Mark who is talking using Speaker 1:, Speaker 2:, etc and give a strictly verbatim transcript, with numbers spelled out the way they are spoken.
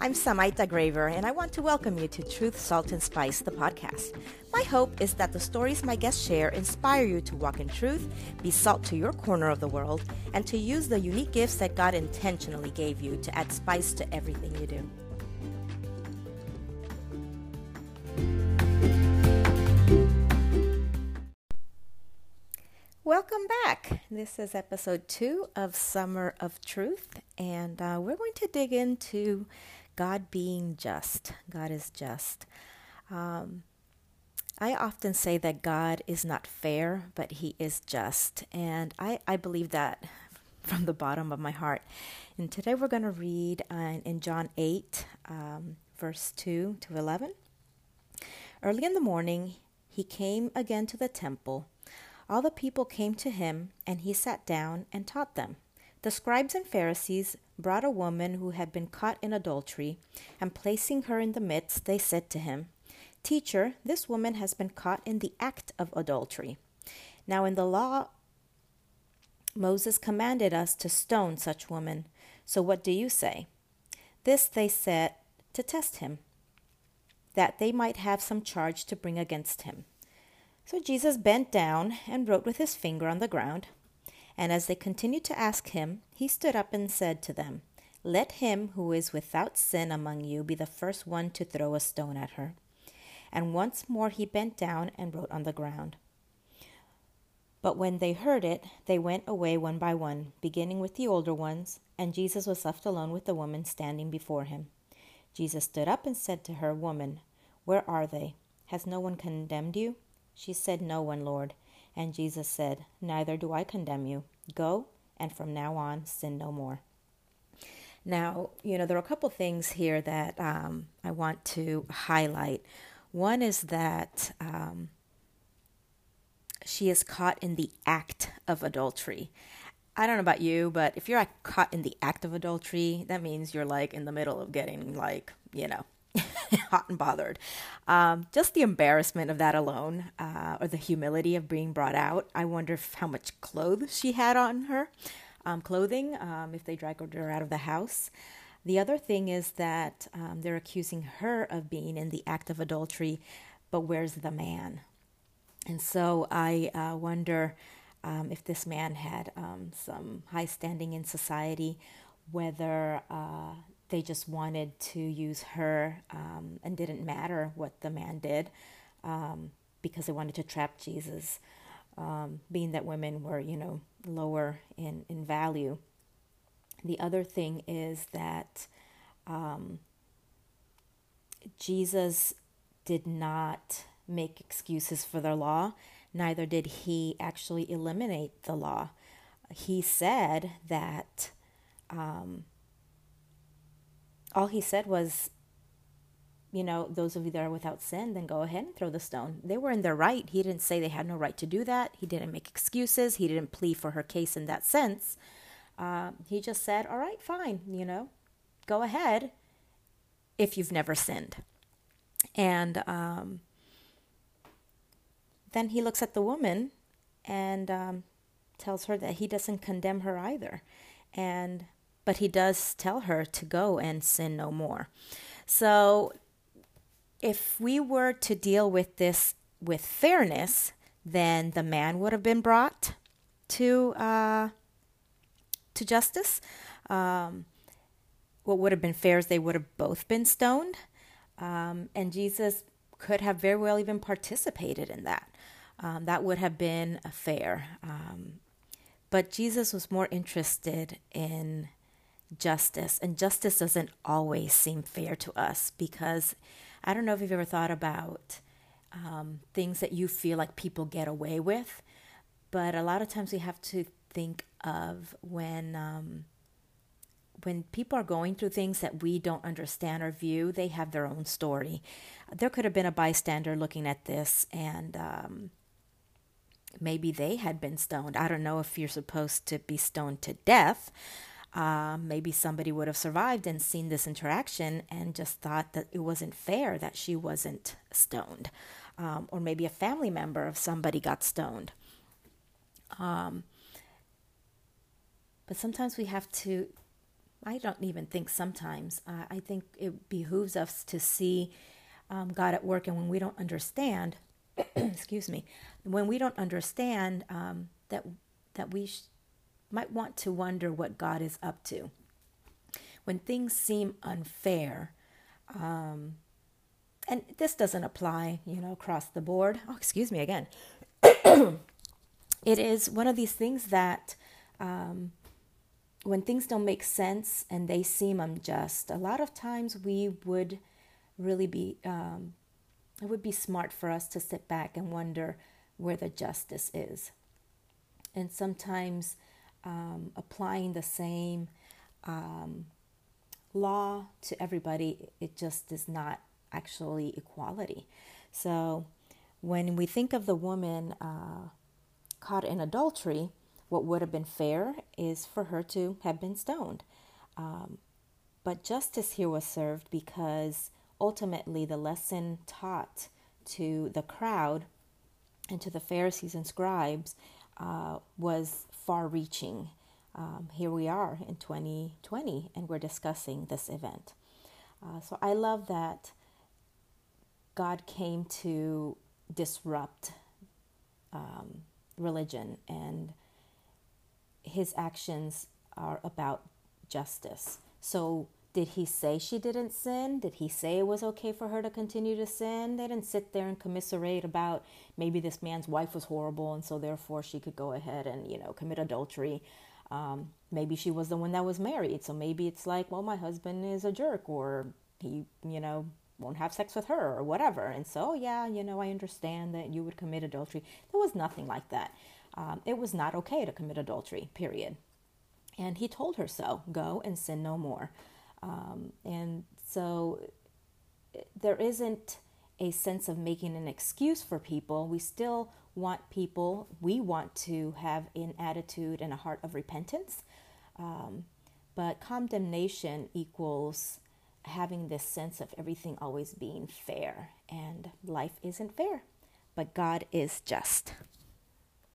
Speaker 1: I'm Samaita Graver, and I want to welcome you to Truth, Salt, and Spice, the podcast. My hope is that the stories my guests share inspire you to walk in truth, be salt to your corner of the world, and to use the unique gifts that God intentionally gave you to add spice to everything you do. Welcome back. This is episode two of Summer of Truth, and uh, we're going to dig into God being just. God is just. Um, I often say that God is not fair, but He is just, and I, I believe that from the bottom of my heart. And today we're going to read uh, in John eight, um, verse two to eleven. Early in the morning, He came again to the temple. All the people came to Him, and He sat down and taught them. The scribes and Pharisees brought a woman who had been caught in adultery, and placing her in the midst, they said to Him, "Teacher, this woman has been caught in the act of adultery. Now in the law, Moses commanded us to stone such woman. So what do you say?" This they said to test Him, that they might have some charge to bring against Him. So Jesus bent down and wrote with his finger on the ground. And as they continued to ask him, he stood up and said to them, "Let him who is without sin among you be the first one to throw a stone at her." And once more he bent down and wrote on the ground. But when they heard it, they went away one by one, beginning with the older ones, and Jesus was left alone with the woman standing before him. Jesus stood up and said to her, "Woman, where are they? Has no one condemned you?" She said, "No one, Lord." And Jesus said, "Neither do I condemn you. Go, and from now on, sin no more." Now, you know, there are a couple things here that um, I want to highlight. One is that um, she is caught in the act of adultery. I don't know about you, but if you're caught in the act of adultery, that means you're like in the middle of getting like, you know, hot and bothered. Um, just the embarrassment of that alone, uh, or the humility of being brought out. I wonder if, how much clothes she had on her, um, clothing, um, if they dragged her out of the house. The other thing is that um, they're accusing her of being in the act of adultery, but where's the man? And so I uh, wonder um, if this man had um, some high standing in society, whether uh, they just wanted to use her um, and didn't matter what the man did um, because they wanted to trap Jesus, um, being that women were, you know, lower in, in value. The other thing is that um, Jesus did not make excuses for the law, neither did He actually eliminate the law. He said that um, all He said was, you know, those of you that are without sin, then go ahead and throw the stone. They were in their right. He didn't say they had no right to do that. He didn't make excuses. He didn't plead for her case in that sense. Uh, he just said, all right, fine, you know, go ahead if you've never sinned. And um, then he looks at the woman and um, tells her that he doesn't condemn her either. And But he does tell her to go and sin no more. So if we were to deal with this with fairness, then the man would have been brought to uh, to justice. Um, what would have been fair is they would have both been stoned. Um, and Jesus could have very well even participated in that. Um, that would have been fair. Um, but Jesus was more interested in justice, and justice doesn't always seem fair to us, because I don't know if you've ever thought about um, things that you feel like people get away with, but a lot of times we have to think of when um, when people are going through things that we don't understand or view. They have their own story. There could have been a bystander looking at this, and um, maybe they had been stoned. I don't know if you're supposed to be stoned to death. Uh, maybe somebody would have survived and seen this interaction and just thought that it wasn't fair that she wasn't stoned. Um, or maybe a family member of somebody got stoned. Um, but sometimes we have to I don't even think sometimes. Uh, I think it behooves us to see um, God at work, and when we don't understand, excuse me, when we don't understand um, that that we sh- might want to wonder what God is up to. When things seem unfair, um, and this doesn't apply, you know, across the board. Oh, excuse me again. It is one of these things that um, when things don't make sense and they seem unjust, a lot of times we would really be, um, it would be smart for us to sit back and wonder where the justice is. And sometimes um, applying the same um, law to everybody, it just is not actually equality. So when we think of the woman uh, caught in adultery, what would have been fair is for her to have been stoned. Um, but justice here was served because ultimately the lesson taught to the crowd and to the Pharisees and scribes uh, was far-reaching. Um, here we are in twenty twenty, and we're discussing this event. Uh, so I love that God came to disrupt um, religion, and his actions are about justice. So did he say she didn't sin? Did he say it was okay for her to continue to sin? They didn't sit there and commiserate about maybe this man's wife was horrible and so therefore she could go ahead and, you know, commit adultery. Um, maybe she was the one that was married. So maybe it's like, well, my husband is a jerk, or he, you know, won't have sex with her or whatever. And so, yeah, you know, I understand that you would commit adultery. There was nothing like that. Um, it was not okay to commit adultery, period. And he told her so, go and sin no more. Um, and so there isn't a sense of making an excuse for people. We still want people, we want to have an attitude and a heart of repentance. Um, but condemnation equals having this sense of everything always being fair. And life isn't fair, but God is just.